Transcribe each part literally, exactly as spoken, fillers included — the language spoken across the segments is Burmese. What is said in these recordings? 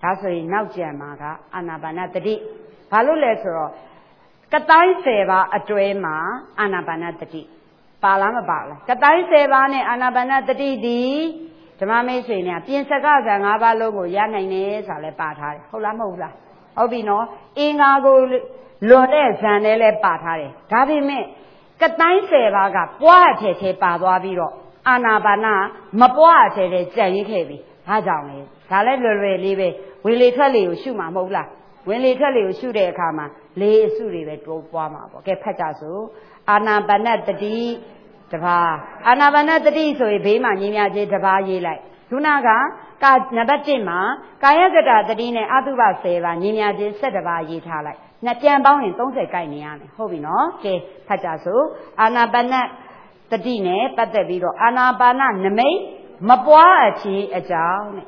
ဒါဆိုရင်နောက်ကျန်မှာကအာနာပါနတတိဘာလို့လဲဆိုတော့ကတိုင်းဆယ်ပါးအတွဲမှာအာနာပါနတတိပါလားမပါလားကတိုင်းဆယ်ပါးနဲ့အာနာပါနတတိဒီဓမ္မမိတ်ဆွေများပြင်စကဇံ၅ပါးလုံးကိုရနိုင်တယ်ဆိုတာလည်းပါထားတယ်ဟုတ်လားမဟုတ်လားဟုတ်ပြီနော်အင်္ဂါကိုလွန်တဲ့ဇံနဲ့လည်းပါထားတယ်ဒါပေမဲ့ကတိုင်းဆယ်ပါးကပွားအထည်ထည်ပါသွားပြီးတော့အာနာပါနမပွားအထည်ထည်ကြံရစ်ခဲ့ပြီဘာကြောင့်လဲဒါလည်းလွယ်လွယ်လေးပဲဝင်လေထွက်လေကိုရှုမှာမဟုတ်လားဝင်လေထွက်လေကိုရှုတဲ့အခါမှာလေအစုတွေပဲတိုးပွားမှာပေါ့ကဲဖတ်ကြစို့အာနာပါနတတိတပါးအာနာပါနတတိဆိုရင်ဘေးမှာညီမြချင်းတပါးရေးလိုက်ခုနကကာနံပါတ်၁မှာကာယကတတတိနဲ့အတုပဆယ်ပါညီမြချင်း၁၁ပါးရေးထားလိုက်နှစ်ပြန်ပေါင်းရင်၃၀ကိုက်နေရမယ်ဟုတ်ပြီနော်ကဲဖတ်ကြစို့အာနာပါနတတိနဲ့ပတ်သက်ပြီးတော့အာနာပါနနမိတ်မပွားအချေအကြောင်းနဲ့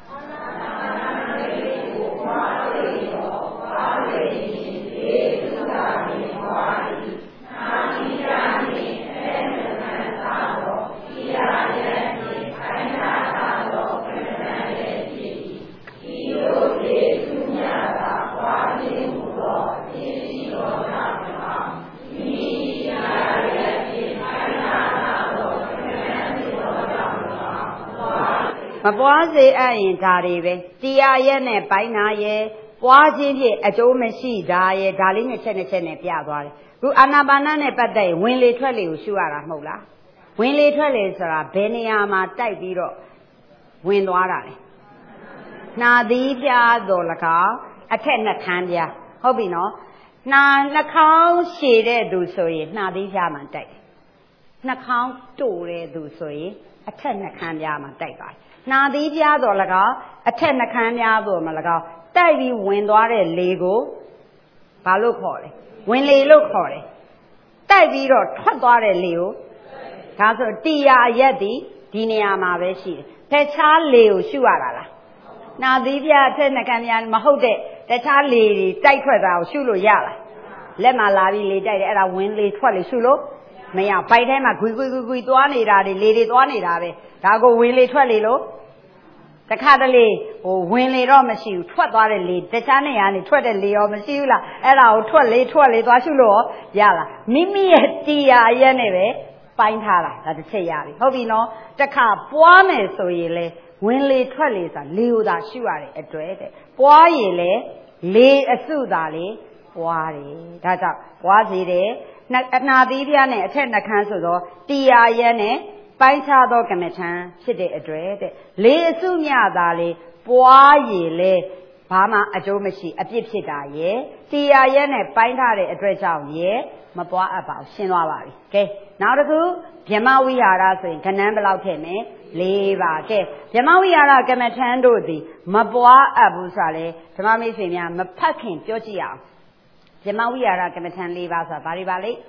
မပွားစေအပ်ရင်ဒါတွေပဲတရားရဲ့နဲ့ပိုင်းနာရဲ့ပွားခြင်းဖြင့်အကျိုးမရှိတာရဲ့ဒါလေးနဲ့ချက်နဲ့ချက်နဲ့ပြသွားတယ်ခုအာနာပါနနဲ့ပတ်သက်ရင်ဝင်လေထွက်လေကိုရှုရတာမဟုတ်လားဝင်လေထွက်လေဆိုတာဘယ်နေရာမှာတိုက်ပြီးတော့ဝင်သွားတာလဲနှာသီးပြားတော်၎င်းအထက်နှခမ်းပြားဟုတ်ပြီနော်နှာနှာခေါင်းရှည်တဲ့သူဆိုရင်နှာသီးပြားမှာတိုက်တယ်နှာခေါင်းတိုးတဲ့သူဆိုရင်အထက်နှခမ်းပြားမှာတိုက်ပါတယ်နှာသီးပြားတော်၎င်းအထက်နှခမ်းပြားတော်မှာ၎င်းတိုက်ပြီးဝင်သွားတဲ့လေကိုဘာလို့ခေါ်လဲဝင်လေလို့ခေါ်တယ်တိုက်ပြီးတော့ထွက်သွားတဲ့လေကိုဒါဆိုတရားရက်ဒီဒီနေရာမှာပဲရှိတယ်တခြားလေကိုရှုရတာလားနှာသီးပြားအထက်နှခမ်းပြားမဟုတ်တဲ့တခြားလေတွေတိုက်ထွက်တာကိုရှုလို့ရလားလက်မှာလာပြီးလေတိုက်တယ်အဲ့ဒါဝင်လေထွက်လေရှုလို့မရပိုက်ထဲမှာဂွီဂွီဂွီဂွီသွားနေတာတွေလေတွေသွားနေတာပဲဒါကိုဝင်လေထွက်လေလို့တခါတလေဟိုဝင်လေတော့မရှိဘူးထွက်သွားတဲ့လေတခြားနေရာနေထွက်တဲ့လေရောမရှိဘူးလားအဲ့ဒါကိုထွက်လေထွက်လေသွားရှုလို့ရလားမိမိရဲ့တရားရက်နဲ့ပဲပိုင်းထားတာဒါတစ်ချက်ရပြီဟုတ်ပြီနော်တခါပွားမယ်ဆိုရင်လေဝင်လေထွက်လေဆိုတာလေကိုသာရှုရတယ်အတွက်တဲ့ပွားရင်လေလေအစုသာလေပွားတယ်ဒါကြောင့်ပွားစေတယ်အနာသီးပြားနဲ့အထက်နှခမ်းဆိုတော့တရားရက်နဲ့ပိုင်းခြားသောကမ္မထံဖြစ်တဲ့အတွက်တဲ့လေအစုမြသာလေပွားရည်လေဘာမှအကျိုးမရှိအပြစ်ဖြစ်တာရဲ့တရားရက်နဲ့ပိုင်းထားတဲ့အတွက်ကြောင့်ရဲ့မပွားအပ်ပါဘူးရှင်းသွားပါပြီကဲနောက်တစ်ခုဗြဟ္မဝိဟာရဆိုရင်ခဏန်းဘယ်လောက်ထည့်မယ်၄ပါကဲဗြဟ္မဝိဟာရကမ္မထံတို့သည်မပွားအပ်ဘူးဆိုတာလေဓမ္မမိတ်ဆွေများမဖတ်ခင်ပြောကြည့်အောင်ဗြဟ္မဝိဟာရကမ္မထံ၄ပါဆိုတာဘာတွေပါလဲ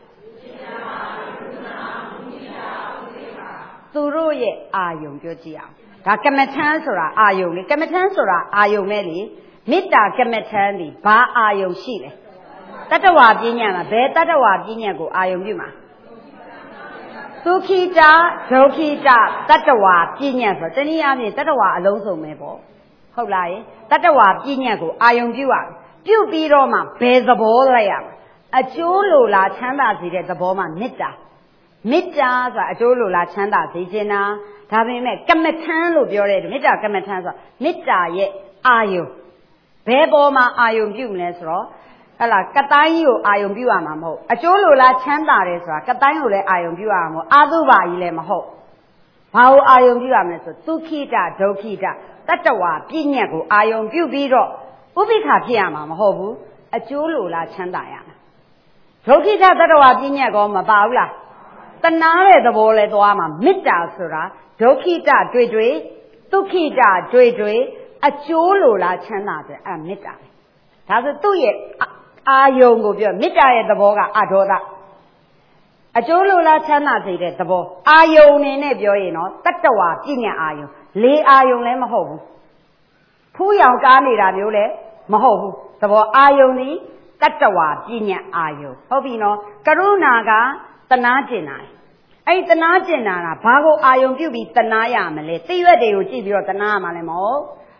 သူတို့ရဲ့အာယုံပြောကြည့်အောင်ဒါကမ္မထံဆိုတာအာယုံလေကမ္မထံဆိုတာအာယုံပဲလေမေတ္တာကမ္မထံဒီဘာအာယုံရှိလဲတတ္တဝါပညာမှာဘယ်တတ္တဝါပညာကိုအာယုံပြုမှာသုခိတာဒုက္ခိတာတတ္တဝါပညာဆိုတနည်းအားဖြင့်တတ္တဝါအလုံးစုံပဲပေါ့ဟုတ်လားယတတ္တဝါပညာကိုအာယုံပြုရပြုပြီးတော့မှဘယ်သဘောလိုက်ရမှာအကျိုးလိုလားချမ်းသာစေတဲ့သဘောမှာမေတ္တာမေတ္တာဆိုတာအကျိုးလိုလားချမ်းသာစေခြင်းနာဒါပေမဲ့ကမ္မထံလို့ပြောတဲ့မေတ္တာကမ္မထံဆိုတာမေတ္တာရဲ့အာယုံဘယ်ပေါ်မှာအာယုံပြုမလဲဆိုတော့ဟဲ့လားကတိုင်းကြီးကိုအာယုံပြုရမှာမဟုတ်အကျိုးလိုလားချမ်းသာတယ်ဆိုတာကတိုင်းကိုလည်းအာယုံပြုရမှာမဟုတ်အာသုဘကြီးလည်းမဟုတ်ဘာကိုအာယုံပြုရမလဲဆိုသုခိတဒုက္ခိတတတ္တဝါပြည့်ညက်ကိုအာယုံပြုပြီးတော့ဥပိ္ပခာဖြစ်ရမှာမဟုတ်ဘူးအကျိုးလိုလားချမ်းသာရမှာဒုက္ခိတတတ္တဝါပြည့်ညက်ကောမပါဘူးလားတနာတဲ့သဘောလဲသွားမှာမေတ္တာဆိုတာဒုက္ခိတတွေ့တွေ့ဒုက္ခိတတွေ့တွေ့အကျိုးလိုလားချမ်းသာတယ်အဲမေတ္တာပဲဒါဆိုသူ့ရဲ့အာယုံကိုပြောမေတ္တာရဲ့သဘောကအဒေါသအကျိုးလိုလားချမ်းသာစေတဲ့သဘောအာယုံနေနဲ့ပြောရင်တော့တတ္တဝါပြည့်ညတ်အာယုံလေအာယုံလည်းမဟုတ်ဘူးဖူးရောင်ကားနေတာမျိုးလည်းမဟုတ်ဘူးသဘောအာယုံဒီတတ္တဝါပြည့်ညတ်အာယုံဟုတ်ပြီနော်ကရုဏာကတနာကျင်တာအဲ့ဒီတနာကျင်တာကဘာကိုအာယုံပြုပြီးတနာရမလဲသိရွက်တွေကိုကြည့်ပြီးတော့တနာရမှာလည်းမဟုတ်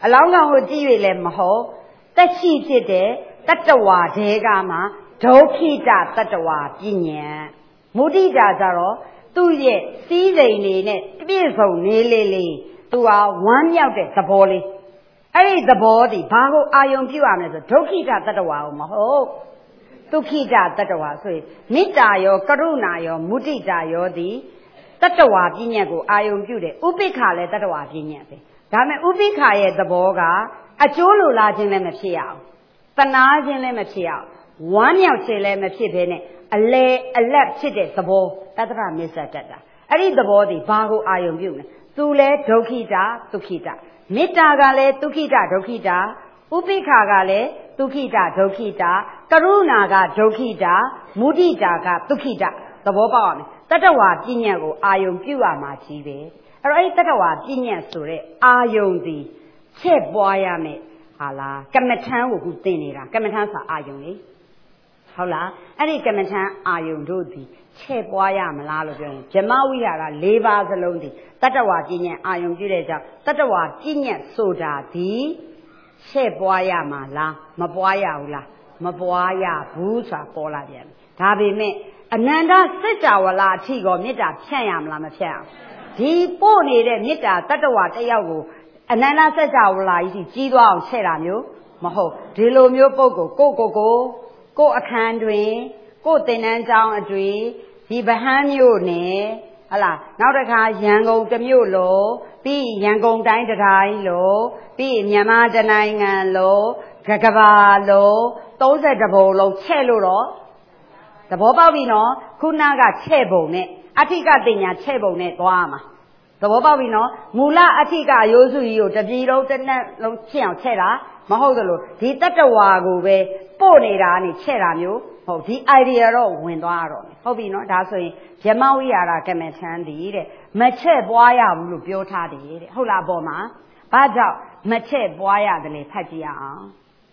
အလောင်းကောင်ကိုကြည့်၍လည်းမဟုတ်သက်ရှိဖြစ်တဲ့တတ္တဝါတဲကမှဒုက္ခိတတတ္တဝါပညာမုဒိတာကြတော့သူ့ရဲ့စီးစိမ်နေနဲ့ပြည့်စုံနေလေးလေးသူဟာဝမ်းမြောက်တဲ့သဘောလေးအဲ့ဒီသဘောဒီဘာကိုအာယုံပြုရမလဲဆိုဒုက္ခိတတတ္တဝါကိုမဟုတ်ဒုက္ခိတတတ္တဝါဆိုရင်မေတ္တာရောကရုဏာရောမုဒိတာရောဒီတတ္တဝါပညာကိုအာယုံပြုတယ်ဥပိ္ပခာလည်းတတ္တဝါပညာပဲဒါပေမဲ့ဥပိ္ပခာရဲ့သဘောကအကျိုးလိုလားခြင်းလည်းမဖြစ်ရအောင်တနာခြင်းလည်းမဖြစ်ရအောင်ဝမ်းမြောက်ခြင်းလည်းမဖြစ်ဘဲနဲ့အလေအလတ်ဖြစ်တဲ့သဘောတတ္တရမစ္ဆတတ္တာအဲ့ဒီသဘောဒီဘာကိုအာယုံပြုလဲသူလဲဒုက္ခိတဒုက္ခိတမေတ္တာကလည်းဒုက္ခိတဒုက္ခိတဥပိ္ပခာကလည်းဒုက္ခိတဒုက္ခိတကရုဏာကဒုက္ခိတမုဒိတာကဒုက္ခိတသဘောပေါက်ရမယ်တတ္တဝါပညာကိုအာယုံပြုရမှာကြီးပဲအဲ့တော့အဲ့ဒီတတ္တဝါပညာဆိုတဲ့အာယုံဒီချက်ပွားရမယ်ဟာလားကမ္မထံကိုခုသင်နေတာကမ္မထံဆိုအာယုံလေဟုတ်လားအဲ့ဒီကမ္မထံအာယုံတို့ဒီချက်ပွားရမလားလို့ပြောရင်ဗြဟ္မဝိဟာရ၄ပါးစလုံးဒီတတ္တဝါပညာအာယုံပြုတဲ့ကြောင့်တတ္တဝါပညာဆိုတာဒီချက်ပွားရမှာလားမပွားရဘူးလားမပွားရဘူးဆိုတာပေါ်လာပြန်ပြီဒါပေမဲ့အနန္တစัจ java လာအထိကောမေတ္တာဖြန့်ရမလားမဖြန့်အောင်ဒီပို့နေတဲ့မေတ္တာတတ္တဝါတယောက်ကိုအနန္တစัจ java လာကြီးကြီးသွားအောင်ချက်တာမျိုးမဟုတ်ဒီလိုမျိုးပုဂ္ဂိုလ်ကိုကိုကိုကိုအခန်းတွင်ကိုသင်္นานကျောင်းအတွင်းဒီဗဟန်းမြို့နယ်ဟလာနောက်တစ်ခါရန်ကုန်တစ်မြို့လုံးပြီးရန်ကုန်တိုင်းတစ်တိုင်းလုံးပြီးမြန်မာတစ်နိုင်ငံလုံးကကဘာလုံးသုံးဆယ်တဘုံလုံးချက်လို့တော့သဘောပေါက်ပြီနော်ခုနကချက်ပုံနဲ့အဋ္ဌိကတင်ညာချက်ပုံနဲ့သွားမှာသဘောပေါက်ပြီနော်မူလအဋ္ဌိကရိုးစုကြီးကိုတပြည်လုံးတစ်နက်လုံးချက်အောင်ချက်တာမဟုတ်သလိုဒီတတ္တဝါကိုပဲပို့နေတာနေချက်တာမျိုးဟုတ်ဒီ idea တော့ဝင်သွားရတော့မယ်ဟုတ်ပြီနော်ဒါဆိုရင်ဗြဟ္မဝိဟာရကမ္မထံဒီတဲ့မချက်ပွားရဘူးလို့ပြောထားတယ်တဲ့ဟုတ်လားပေါ်မှာဘာကြောင့်မချက်ပွားရတယ်လေဖတ်ကြည့်ရအောင်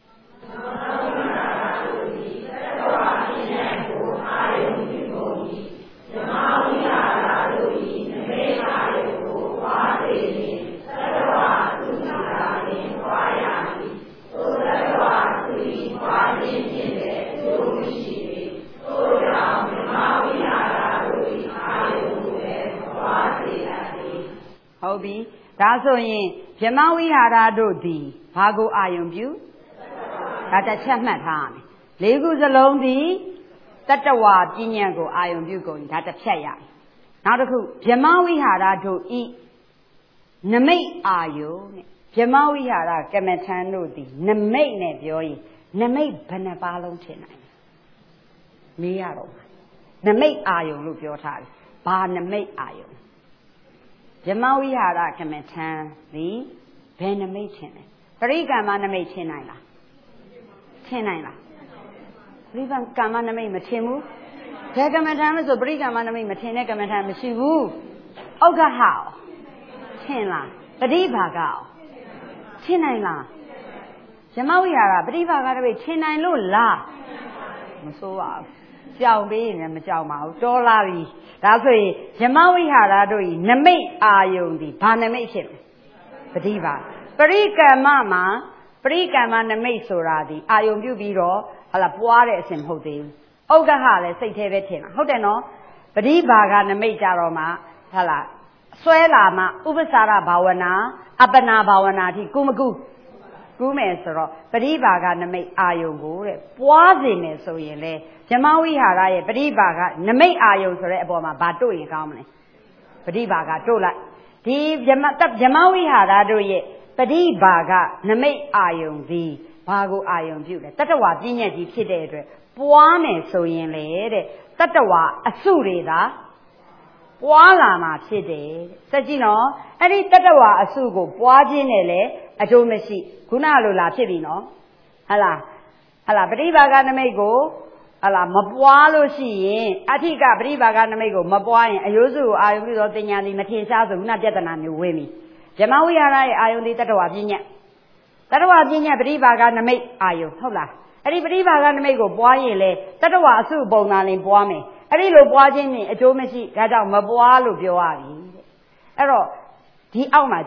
ဟုတ်ပြီဒါဆိုရင်ဗြဟ္မဝိဟာရတို့သည်ဘာကိုအာယုံပြုဒါတစ်ချက်မှတ်ထားရမယ်လေးခုစလုံးသည်တတ္တဝါပညာကိုအာယုံပြုကုန်ဒါတစ်ဖြတ်ရမယ်နောက်တစ်ခုဗြဟ္မဝိဟာရတို့ဤနမိတ်အာယုံနဲ့ဗြဟ္မဝိဟာရကမ္မထံတို့သည်နမိတ်နဲ့ပြောရင်နမိတ်ဘယ်နှပါလုံးထင်နိုင်လဲမေးရတော့နမိတ်အာယုံလို့ပြောထားတယ်ဘာနမိတ်အာယုံဗြဟ္မဝိဟာရကမ္မထံသည်ဘယ်နမိတ်ထင်လဲပရိကမ္မနမိတ်ထင်နိုင်လားထင်နိုင်လားပရိကမ္မနမိတ်မထင်ဘူးဘယ်ကမ္မထံလဲဆိုပရိကမ္မနမိတ်မထင်တဲ့ကမ္မထံမရှိဘူးဩဃဟထင်လားပฏิဘာဂထင်နိုင်လားဗြဟ္မဝိဟာရပฏิဘာဂတပိတ်ထင်နိုင်လို့လားမဆိုးပါဘူးကြောင်ပေးရင်လည်းမကြောင်ပါဘူးတော်လာပြီဒါဆိုရင်ဗြဟ္မဝိဟာရတို့ဤနမိတ်အာယုံဒီဘာနမိတ်ဖြစ်လဲပฏิဘာပရိကမ္မမှာပရိကမ္မနမိတ်ဆိုတာဒီအာယုံပြုပြီးတော့ဟာလာပွားတဲ့အစဉ်မဟုတ်သေးဘူးဩဃဟလည်းစိတ်သေးပဲထင်တာဟုတ်တယ်နော်ပฏิဘာဂနမိတ်ကြတော့မှဟာလာဆွဲလာမှဥပ္ပစာရဘာဝနာအပ္ပနာဘာဝနာအထိကုမကုကူးမယ်ဆိုတော့ပฏิဘာဂနမိတ်အာယုံကိုတဲ့ပွားစေမယ်ဆိုရင်လေဗြဟ္မဝိဟာရရဲ့ပฏิဘာဂနမိတ်အာယုံဆိုတဲ့အပေါ်မှာဘာတို့ရင်ကောင်းမလဲပฏิဘာဂတို့လိုက်ဒီဗြဟ္မတဗြဟ္မဝိဟာရတို့ရဲ့ပฏิဘာဂနမိတ်အာယုံဒီဘာကိုအာယုံပြုလဲတတ္တဝါပညာကြီးဖြစ်တဲ့အတွက်ပွားမယ်ဆိုရင်လေတဲ့တတ္တဝါအစုတွေသာပွားလာမှာဖြစ်တယ်စက်ကြည့်နော်အဲ့ဒီတတ္တဝါအစုကိုပွားခြင်းနဲ့လေအကျိုးမရှိခုနလိုလာဖြစ်ပြီနော်ဟလာဟလာပฏิဘာဂနမိတ်ကိုဟလာမပွားလို့ရှိရင်အဋ္ဌိကပฏิဘာဂနမိတ်ကိုမပွားရင်အယုစုကိုအာယုံပြုသောတင်ညာသည်မထင်ရှားဆိုခုနပြဿနာမျိုးဝင်ပြီဗြဟ္မဝိဟာရရဲ့အာယုံသည်တတ္တဝါပညာတတ္တဝါပညာပฏิဘာဂနမိတ်အာယုံဟုတ်လားအဲ့ဒီပฏิဘာဂနမိတ်ကိုပွားရင်လေတတ္တဝါအစုပုံနာလင်ပွားမယ်အဲ့ဒီလိုပွားခြင်းနဲ့အကျိုးမရှိဒါကြောင့်မပွားလို့ပြောရပြီတဲ့အဲ့တော့ဒီအောက်မှာကြည့်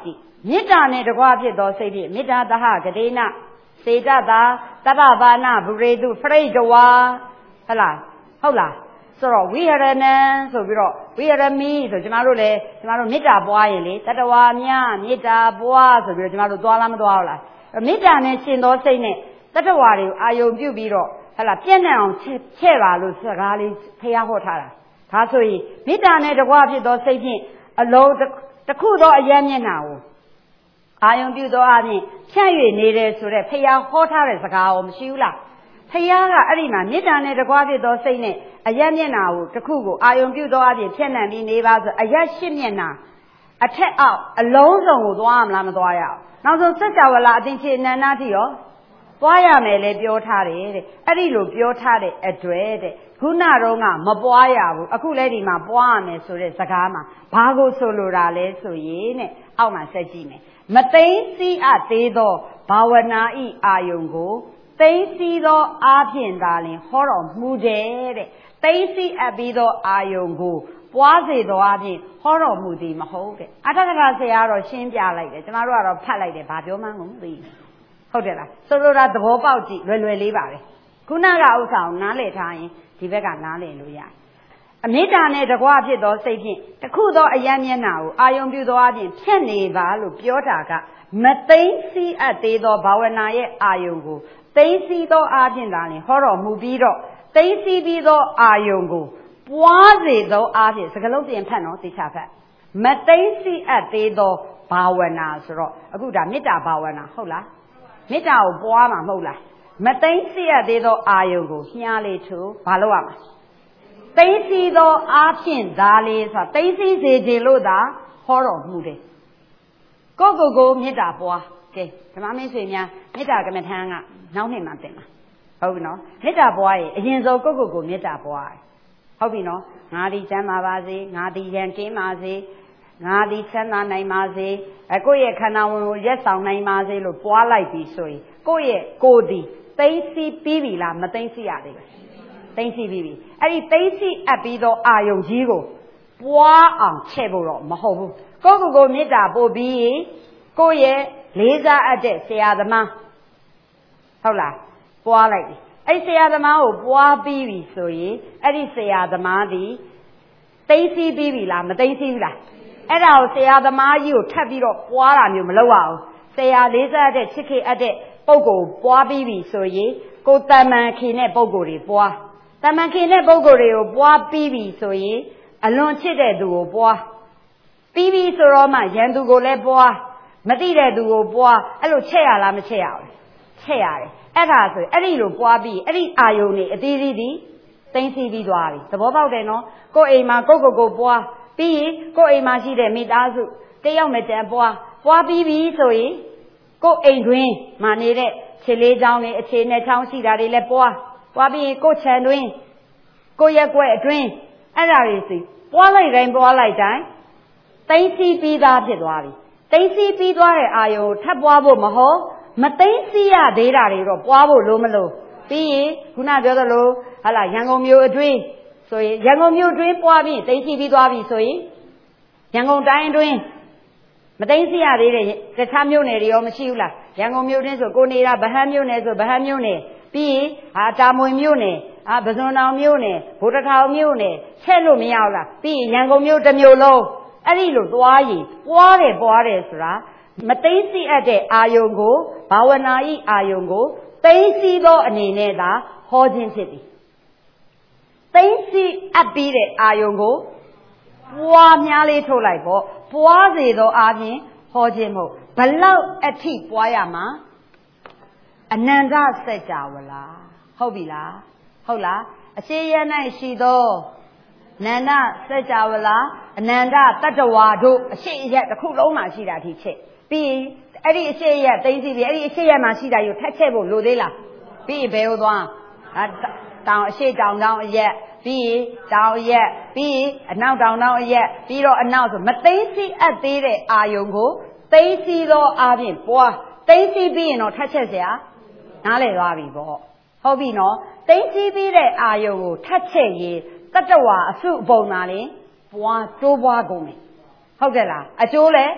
မေတ္တာနဲ့တကွဖြစ်သောစိတ်ဖြင့်မေတ္တာသဟဂဒေနစေတသာတပ္ပဘာနာဗုရေတုဖရိတဝါဟုတ်လားဟုတ်လားဆိုတော့ဝိဟရဏံဆိုပြီးတော့ဝိဟရမီဆိုကျမတို့လည်းကျမတို့မေတ္တာပွားရင်လေတတဝါများမေတ္တာပွားဆိုပြီးတော့ကျမတို့သွားလားမသွားဘူးလားမေတ္တာနဲ့ရှင်သောစိတ်နဲ့တတဝါတွေကိုအာယုံပြုပြီးတော့ဟုတ်လားပြည့်နှံ့အောင်ချဲ့ပါလို့စကားလေးဖះဟောထားတာဒါဆိုရင်မေတ္တာနဲ့တကွဖြစ်သောစိတ်ဖြင့်အလုံးတစ်ခုသောအယံမျက်နှာကိုအာယုံပြုသောအပြင်ဖြန့်၍နေတယ်ဆိုတော့ဖះဟောထားတဲ့စကားကိုမရှိဘူးလားဖះကအဲ့ဒီမှာမေတ္တာနဲ့တကွဖြစ်သောစိတ်နဲ့အယံမျက်နှာကိုတစ်ခုကိုအာယုံပြုသောအပြင်ဖြန့်နှံ့ပြီးနေပါဆိုအယံရှစ်မျက်နှာအထက်အောက်အလုံးစုံကိုသွားရမလားမသွားရအောင်နောက်ဆုံးစัจ java လာအသင်္ချေအနန္တတိရောသွားရမယ်လေပြောထားတယ်တဲ့အဲ့ဒီလိုပြောထားတဲ့အတွက်တဲ့ခုနတော့ကမပွားရဘူးအခုလည်းဒီမှာပွားရမယ်ဆိုတဲ့စကားမှာဘာကိုဆိုလိုတာလဲဆိုရင်တဲ့အောက်မှာဆက်ကြည့်မယ်မသိသိအပ်သေးသောဘာဝနာဤအာယုံကိုသိသိသောအားဖြင့်သာလင်ဟောတော်မူတယ်တဲ့သိသိအပ်ပြီးသောအာယုံကိုပွားစေသောအားဖြင့်ဟောတော်မူသည်မဟုတ်တဲ့အထက်ကရာဆရာတော့ရှင်းပြလိုက်တယ်ကျမတို့ကတော့ဖတ်လိုက်တယ်ဘာပြောမှန်းကိုမသိဘူးဟုတ်တယ်လားဆိုလိုတာသဘောပေါက်ကြည့်လွယ်လွယ်လေးပါပဲခုနကဥစ္စာကိုနားလည်ထားရင်ဒီဘက်ကနားလည်လို့ရတယ်အမေတ္တာနဲ့တကွဖြစ်သောစိတ်ဖြင့်တခုသောအယံမျက်နှာကိုအာယုံပြုသောအပြင်ဖြတ်နေပါလို့ပြောတာကမသိသိအပ်သေးသောဘာဝနာရဲ့အာယုံကိုသိသိသောအားဖြင့်သာလျှင်ဟောတော်မူပြီးတော့သိသိပြီးသောအာယုံကိုပွားစေသောအားဖြင့်စကလုံးပြင်ဖတ်နော်သိချဖတ်မသိသိအပ်သေးသောဘာဝနာဆိုတော့အခုဒါမေတ္တာဘာဝနာဟုတ်လားမေတ္တာကိုပွားမှာမဟုတ်လားမသိသိရသေးသောအာယုံကိုညှားလေးထိုးဘာလို့ရမှာသိသိသောအားဖြင့်ဒါလေးဆိုတာသိသိစေခြင်းလို့သာဟောတော်မူတယ်ကိုကိုကိုမေတ္တာပွားကဲဓမ္မမင်းဆွေများမေတ္တာကမ္မထမ်းကနောက်နှစ်မှတင်မှာဟုတ်ပြီနော်မေတ္တာပွားရင်အရင်ဆုံးကိုကိုကိုမေတ္တာပွားဟုတ်ပြီနော်ငါဒီချမ်းသာပါစေငါဒီရန်ကင်းပါစေငါဒီချမ်းသာနိုင်ပါစေအကိုယ့်ရဲ့ခန္ဓာဝင်ကိုရက်ဆောင်နိုင်ပါစေလို့ပွားလိုက်ပြီဆိုရင်ကိုယ့်ရဲ့ကိုယ်ဒီသိသိပြီးပြီလားမသိသိရသေးဘူးသိသိပြီးပြီအဲ့ဒီသိသိအပ်ပြီးတော့အာယုံကြီးကိုပွားအောင်ချဲ့ဖို့တော့မဟုတ်ဘူးကိုယ့်ကိုယ်ကိုမေတ္တာပို့ပြီးကိုယ့်ရဲ့လေးစားအပ်တဲ့ဆရာသမားဟုတ်လားပွားလိုက်ပြီအဲ့ဆရာသမားကိုပွားပြီးပြီဆိုရင်အဲ့ဒီဆရာသမားဒီသိသိပြီးပြီလားမသိသိဘူးလားအဲ့ဒါကိုဆရာသမားကြီးကိုထပ်ပြီးတော့ပွားတာမျိုးမလုပ်ရအောင်ဆရာလေးစားတဲ့ချစ်ခင်အပ်တဲ့ပုဂ္ဂိုလ်ပွားပြီးပြီဆိုရင်ကိုတမန်ခင်တဲ့ပုဂ္ဂိုလ်တွေပွားတမန်ခင်တဲ့ပုဂ္ဂိုလ်တွေကိုပွားပြီးပြီဆိုရင်အလွန်ချစ်တဲ့သူကိုပွားပြီးပြီဆိုတော့မှရန်သူကိုလည်းပွားမသိတဲ့သူကိုပွားအဲ့လိုချက်ရလားမချက်ရဘူးချက်ရတယ်အဲ့ဒါဆိုအဲ့ဒီလိုပွားပြီးအဲ့ဒီအာယုန်နေအသေးသေးဒီသိမ့်စီပြီးသွားပြီသဘောပေါက်တယ်နော်ကိုယ်အိမ်မှာကိုယ့်ကိုယ်ကိုပွားပြီးရင်ကိုယ်အိမ်မှာရှိတဲ့မိသားစုတယောက်နဲ့တန်ပွားပွားပြီးပြီဆိုရင်ကိုယ်အိမ်တွင်မှာနေတဲ့ခြေလေးချောင်းတွေအခြေနဲ့ချောင်းရှိတာတွေလည်းပွားပွားပြီးရင်ကိုယ်ခြံတွင်ကိုယ်ရက်ွက်အတွင်းအဲ့ဒါတွေစီပွားလိုက်တိုင်းပွားလိုက်တိုင်းသိမ့်စီပြီးသားဖြစ်သွားပြီသိမ့်စီပြီးသွားတဲ့အာယုံထပ်ပွားဖို့မဟုတ်မသိမ့်စီရသေးတာတွေတော့ပွားဖို့လို့မလို့ပြီးရင်ခုနပြောသလိုဟာလာရန်ကုန်မြို့အတွင်းဆိုရင်ရန်ကုန်မြို့အတွင်းပွားပြီးသိမ့်စီပြီးသွားပြီဆိုရင်ရန်ကုန်တိုင်းအတွင်းမသိမ့်စီရသေးတဲ့တခြားမြို့နယ်တွေရောမရှိဘူးလားရန်ကုန်မြို့တွင်းဆိုကိုနေတာဗဟန်းမြို့နယ်ဆိုဗဟန်းမြို့နယ်ပြီးရင်ဟာတာမွေမြို့နယ်အာပဇွန်တောင်မြို့နယ်ဗိုလ်တထောင်မြို့နယ်ချက်လို့မရဘူးလားပြီးရင်ရန်ကုန်မြို့တစ်မြို့လုံးအဲ့ဒီလိုသွားရင်ပွားတယ်ပွားတယ်ဆိုတာမသိသိအပ်တဲ့အာယုံကိုဘာဝနာဤအာယုံကိုသိသိသောအနေနဲ့သာဟောခြင်းဖြစ်သည်သိသိအပ်ပြီးတဲ့အာယုံကိုပွားများလေးထုတ်လိုက်ပေါ့ပွားစေသောအားဖြင့်ဟောခြင်းမဟုတ်ဘလောက်အထိပွားရမှာအနန္တစัจ java လားဟုတ်ပြီလားဟုတ်လားအရှိရ၌ရှိသောနန္ဒစัจ java လားအနန္တတတ္တဝါတို့အရှိရက်တစ်ခုလုံးမှာရှိတာဒီချက်ပြီးအဲ့ဒီအရှိရက်သိသိပြီးအဲ့ဒီအရှိရက်မှာရှိတာကိုထက်ချက်ဖို့လိုသေးလားပြီးဘယ်ဟိုသွားတောင်အရှိတောင်တောင်အရက်ပြီးတောင်ရက်ပြီးအနောက်တောင်တောင်အရက်ပြီးတော့အနောက်ဆိုမသိသိအပ်သေးတဲ့အာယုံကိုသိသိသောအားဖြင့်ပွားသိသိပြီးရင်တော့ထက်ချက်စရာနားလည်သွားပြီပေါ့ဟုတ်ပြီနော်သိသိပြီးတဲ့အာယုံကိုထက်ချက်ရင်တတ္တဝါအစုအပုံသားလေပွားတိုးပွားကုန်တယ်ဟုတ်တယ်လားအကျိုးလဲ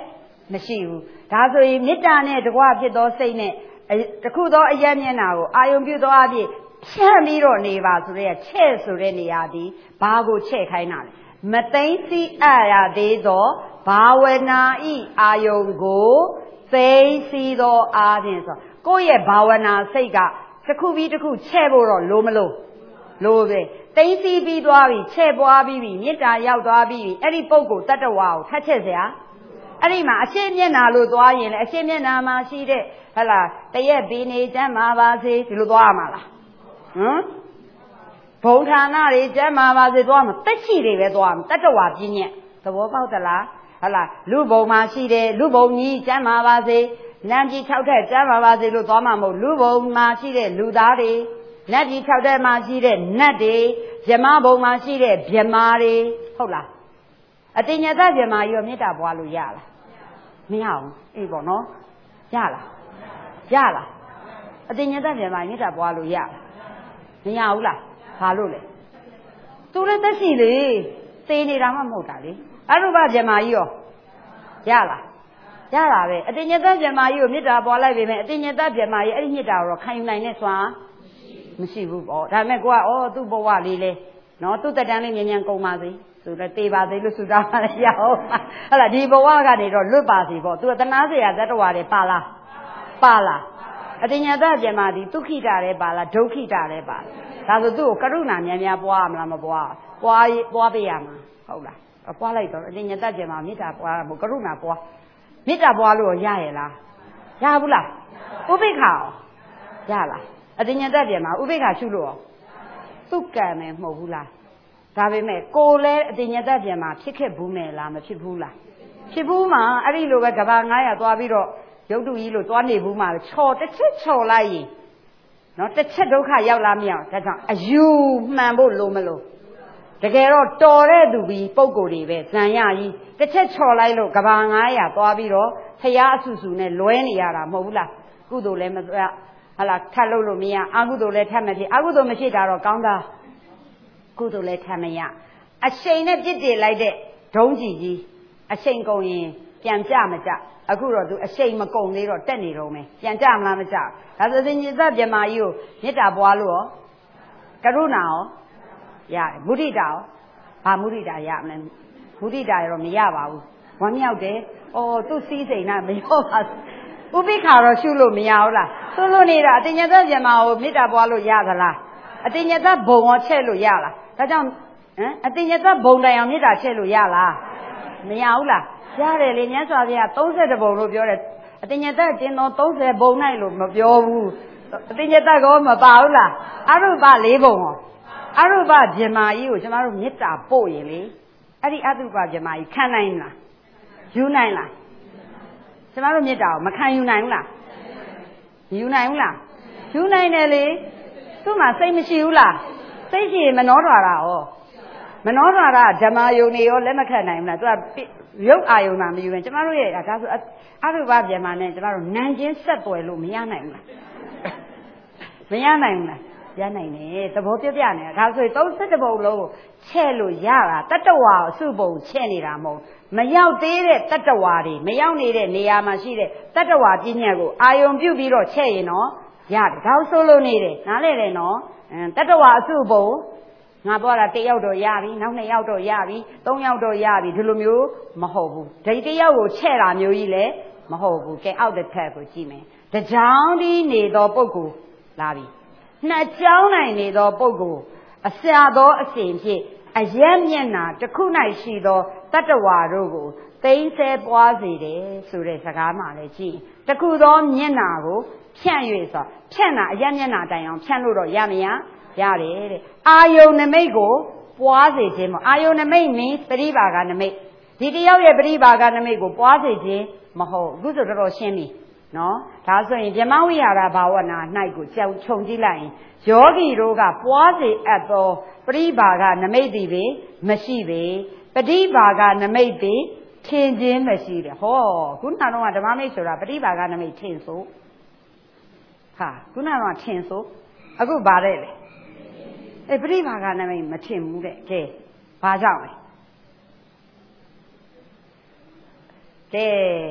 မရှိဘူးဒါဆိုရင်မေတ္တာနဲ့တကွဖြစ်သောစိတ်နဲ့တခုသောအယက်မျက်နှာကိုအာယုံပြုသောအဖြစ်ဖြန့်ပြီးတော့နေပါဆိုတဲ့ချဲ့ဆိုတဲ့နေရာဒီဘာကိုချဲ့ခိုင်းတာလဲမသိသိအပ်ရသေးသောဘာဝနာဤအာယုံကိုသိသိသောအားဖြင့်ဆိုကိုယ့်ရဲ့ဘာဝနာစိတ်ကတစ်ခုပြီးတစ်ခုချဲ့ဖို့တော့လိုမလို့လိုပဲသိသိပြီးသွားပြီချဲ့ပွားပြီးပြီမေတ္တာရောက်သွားပြီအဲ့ဒီပုဂ္ဂိုလ်တတ္တဝါကိုထပ်ချဲ့เสียအဲ့ဒီမှာအရှင်းမျက်နာလို့သွားရင်လည်းအရှင်းမျက်နာမှာရှိတဲ့ဟလာတရက်ပြီးနေကျမ်းမာပါစေဒီလိုသွားရမှာလားဟမ်ဘုံဌာနတွေကျမ်းမာပါစေသွားမှာတက်ရှိတွေပဲသွားမှာတတ္တဝါပြင်းညက်သဘောပေါက်သလားဟလာလူဘုံမှာရှိတယ်လူဘုံကြီးကျမ်းမာပါစေနတ်ကြီး၆ထက်ကျမ်းမာပါစေလို့သွားမှာမဟုတ်လူဘုံမှာရှိတဲ့လူသားတွေနတ်ကြီး၆ထက်မှာရှိတဲ့နတ်တွေဗြဟ္မဘုံမှာရှိတဲ့ဗြဟ္မာတွေဟုတ်လားအတညတဗြဟ္မာကြီးရောမေတ္တာပွားလို့ရလားမရဘူးအေးပေါ့နော်ရလားရလားအတညတဗြဟ္မာမေတ္တာပွားလို့ရလားမရဘူးလားဘာလို့လဲသူလည်းသက်ရှိလေသေနေတာမှမဟုတ်တာလေအရုပဗြဟ္မာကြီးရောရလားရတာပဲအတညတဗြဟ္မာကြီးကိုမေတ္တာပွားလိုက်ပေမဲ့အတညတဗြဟ္မာကြီးအဲ့ဒီမေတ္တာကိုခံယူနိုင်တဲ့စွာမရှိဘူးပေါ့ဒါပေမဲ့ကိုကဩသူ့ဘဝလေးလေနော်သူ့တက်တန်းလေးမြန်မြန်ကုန်ပါစေဆိုတော့တေးပါစေလို့ဆုတောင်းရရအောင်ဟုတ်လားဒီဘဝကနေတော့လွတ်ပါစေပေါ့သူကတနာเสียတတ္တဝါတွေပါလားပါလားအတညတဗြဟ္မာဒီဒုက္ခိတလည်းပါလားဒုက္ခိတလည်းပါဒါဆိုသူ့ကိုကရုဏာများများပွားရမလားမပွားပွားပွားပေးရမှာဟုတ်လားပွားလိုက်တော့အတညတဗြဟ္မာမေတ္တာပွားဖို့ကရုဏာပွားမေတ္တာပွားလို့ရရဲ့လားရဘူးလားဥပိ္ပခာရလားအတညတဗြဟ္မာဥပိ္ပခာရှုလို့ရောသူ့ကံမယ်မဟုတ်ဘူးလားဒါပေမဲ့ကိုလည်းအတညတဗြဟ္မာဖြစ်ခဲ့ဘူးမယ်လားမဖြစ်ဘူးလားဖြစ်ဘူးမှာအဲ့ဒီလိုပဲကဘာ900သွားပြီးတော့ရုပ်တုကြီးလို့သွားနေဘူးမှာချော်တစ်ချက်ချော်လိုက်ရင်နော်တစ်ချက်ဒုက္ခရောက်လာမရအောင်ဒါကြောင့်အယူမှန်ဖို့လိုမလို့တကယ်တော့တော်တဲ့သူပြီးပုံကိုယ်တွေပဲဇံရကြီးတစ်ချက်ချော်လိုက်လို့ကဘာ900သွားပြီးတော့ဖျားအဆူဆူနဲ့လွဲနေရတာမဟုတ်ဘူးလားကုသိုလ်လည်းမဟလာထပ်လို့လို့မရအကုသိုလ်လည်းထပ်မဖြစ်အကုသိုလ်မရှိတာတော့ကောင်းတာကုသိုလ်လည်းထပ်မရအရှိန်နဲ့ပြစ်တင်လိုက်တဲ့ဒုံးကြီးကြီးအရှိန်ကုန်ရင်ပြန်ကြမကြအခုတော့သူအရှိန်မကုန်သေးတော့တက်နေတော့မယ်ပြန်ကြမလားမကြဒါဆိုရင်ညဇဗြဟ္မာကြီးကိုမေတ္တာပွားလို့ရောကရုဏာရောရတယ်မုဒိတာရောဘာမုဒိတာရမလဲမုဒိတာရောမရပါဘူးဝမ်းမြောက်တယ်အော်သူ့စည်းစိမ်နဲ့မရောပါဘူးဥပိ္ပခါတော့ရှုလို့မရဘူးလားသူ့လို့နေတာအတညတဗြဟ္မာကိုမေတ္တာပွားလို့ရသလားအတညတဘုံရောချဲ့လို့ရလားဒါကြောင့်ဟမ်အတညတဘုံတိုင်အောင်မေတ္တာချဲ့လို့ရလားမရဘူးလားရတယ်လေမြတ်စွာဘုရားသုံးဆယ်ဘုံလို့ပြောတယ်အတညတကျင်းသောသုံးဆယ်ဘုံနိုင်လို့မပြောဘူးအတညတကောမပါဘူးလားအရုပလေးဘုံရောအရုပဗြဟ္မာကြီးကိုကျမတို့မေတ္တာပို့ရင်လေအဲ့ဒီအရုပဗြဟ္မာကြီးခံနိုင်လားယူနိုင်လားကျမတို့မေတ္တာကိုမခံယူနိုင်ဘူးလားယူနိုင်ဘူးလားယူနိုင်တယ်လေသူ့မှာစိတ်မရှိဘူးလားစိတ်ရှိရင်မနှောထွာတာဩမနှောထွာတာဓမ္မယုံနေရောလက်မခံနိုင်ဘူးလားသူကရုပ်အာယုံမှာမယူရင်ကျမတို့ရဲ့ဒါဆိုအရုပဗြဟ္မာနဲ့ကျမတို့နန်းချင်းဆက်သွယ်လို့မရနိုင်ဘူးလားမရနိုင်ဘူးလားရနိုင်တယ်သဘောပြပြနေတာဒါဆိုရင်သုံးဆယ်ဘုံလုံးကိုချဲ့လို့ရတာတတ္တဝါအစုဘုံချဲ့နေတာမဟုတ်မရောက်သေးတဲ့တတ္တဝါတွေမရောက်နေတဲ့နေရာမှာရှိတဲ့တတ္တဝါပြည့်ညက်ကိုအာယုံပြုတ်ပြီးတော့ချဲ့ရင်တော့ရတယ်ဒါဆိုလို့နေတယ်နားလဲတယ်နော်တတ္တဝါအစုဘုံငါပြောတာတစ်ယောက်တော့ရပြီနောက်နှစ်ယောက်တော့ရပြီသုံးယောက်တော့ရပြီဒီလိုမျိုးမဟုတ်ဘူးဒီတစ်ယောက်ကိုချဲ့တာမျိုးကြီးလည်းမဟုတ်ဘူးကဲအောက်တစ်ထက်ကိုကြည့်မယ်တကြောင်ဒီနေသောပုဂ္ဂိုလ်လာပြီနှစ်ကြောင်းနိုင်နေသောပုဂ္ဂိုလ်အစသောအစဉ်ဖြင့်အရက်မျက်နာတစ်ခု၌ရှိသောတတ္တဝါတို့ကိုသိမ့်ဆဲပွားစေတယ်ဆိုတဲ့စကားမှလည်းကြည့်တစ်ခုသောမျက်နာကိုဖြန့်၍ဆိုဖြန့်တာအရက်မျက်နာတိုင်အောင်ဖြန့်လို့တော့ရမရရတယ်တဲ့အာယုန်နမိတ်ကိုပွားစေခြင်းမအာယုန်နမိတ် means ပရိပါကနမိတ်ဒီတယောက်ရဲ့ပရိပါကနမိတ်ကိုပွားစေခြင်းမဟုတ်အခုဆိုတော့ရှင်းပြီနော်ဒါဆိုရင်ဗြဟ္မဝိဟာရဘာဝနာ၌ကိုကြောက်ခြုံကြည့်လိုက်ရင်ယောဂီတို့ကပွားစေအပ်သောပရိပါကနမိတ်တွေပဲမရှိပေပရိပါကနမိတ်တွေထင်ခြင်းမရှိတယ်ဟောခုနကတော့ဓမ္မမိတ်ဆိုတာပရိပါကနမိတ်ထင်ဆိုဟာခုနကတော့ထင်ဆိုအခုဗါတဲ့လေအဲပရိပါကနမိတ်မထင်ဘူးတဲ့ကဲဘာကြောင့်လဲကဲ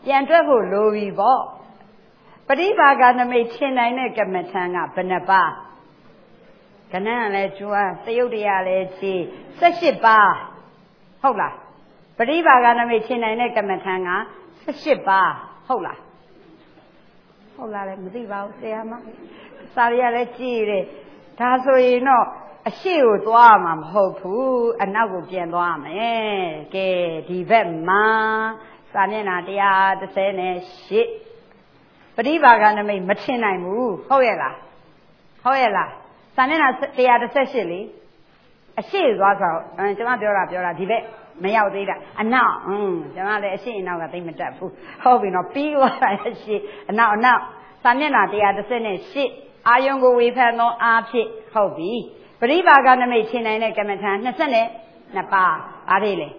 ပြန်တွက်ဖို့လိုပြီပေါ့ပရိပါကနမိတ်ထင်နိုင်တဲ့ကမ္မထံကဘယ်နှပါကဏ္ဍလည်းကျွမ်းသရုပ်တရားလည်းကြည်၁၈ပါးဟုတ်လားပရိပါကနမိတ်ထင်နိုင်တဲ့ကမ္မထံက၁၈ပါးဟုတ်လားဟုတ်လားလည်းမသိပါဘူးဆရာမစာရီကလည်းကြည်တယ်ဒါဆိုရင်တော့အရှိကိုသွားမှာမဟုတ်ဘူးအနောက်ကိုပြန်သွားမယ်ကဲဒီဘက်မှာစာမျက်နှာone thirty-eightပရိပါကနမိတ်မထင်နိုင်ဘူးဟုတ်ရဲ့လားဟုတ်ရဲ့လားစာမျက်နှာone thirty-eightလေအရှိသွားဆိုတော့ကျွန်မပြောတာပြောတာဒီဘက်မရောက်သေးတာအနောက်อืมကျွန်မလည်းအရှိအနောက်ကသိမတက်ဘူးဟုတ်ပြီနော်ပြီးသွားတာအရှိအနောက်အနောက်စာမျက်နှာone thirty-eightအာယုံကိုဝေဖန်သောအားဖြင့်ဟုတ်ပြီပရိပါကနမိတ်ထင်နိုင်တဲ့ကမ္မထံtwenty-twoပါးအားဖြင့်လေ